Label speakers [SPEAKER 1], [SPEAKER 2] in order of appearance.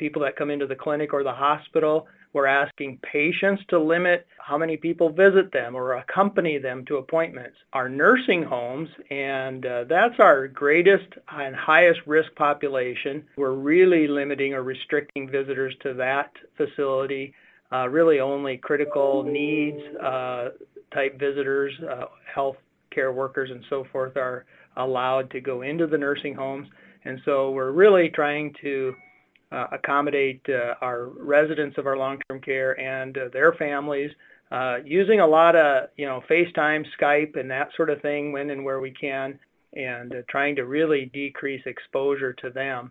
[SPEAKER 1] people that come into the clinic or the hospital. We're asking patients to limit how many people visit them or accompany them to appointments. Our nursing homes, and that's our greatest and highest risk population. We're really limiting or restricting visitors to that facility. Really only critical needs type visitors, health care workers and so forth are allowed to go into the nursing homes. And so we're really trying to accommodate our residents of our long-term care and their families, using a lot of, FaceTime, Skype, and that sort of thing when and where we can, and trying to really decrease exposure to them.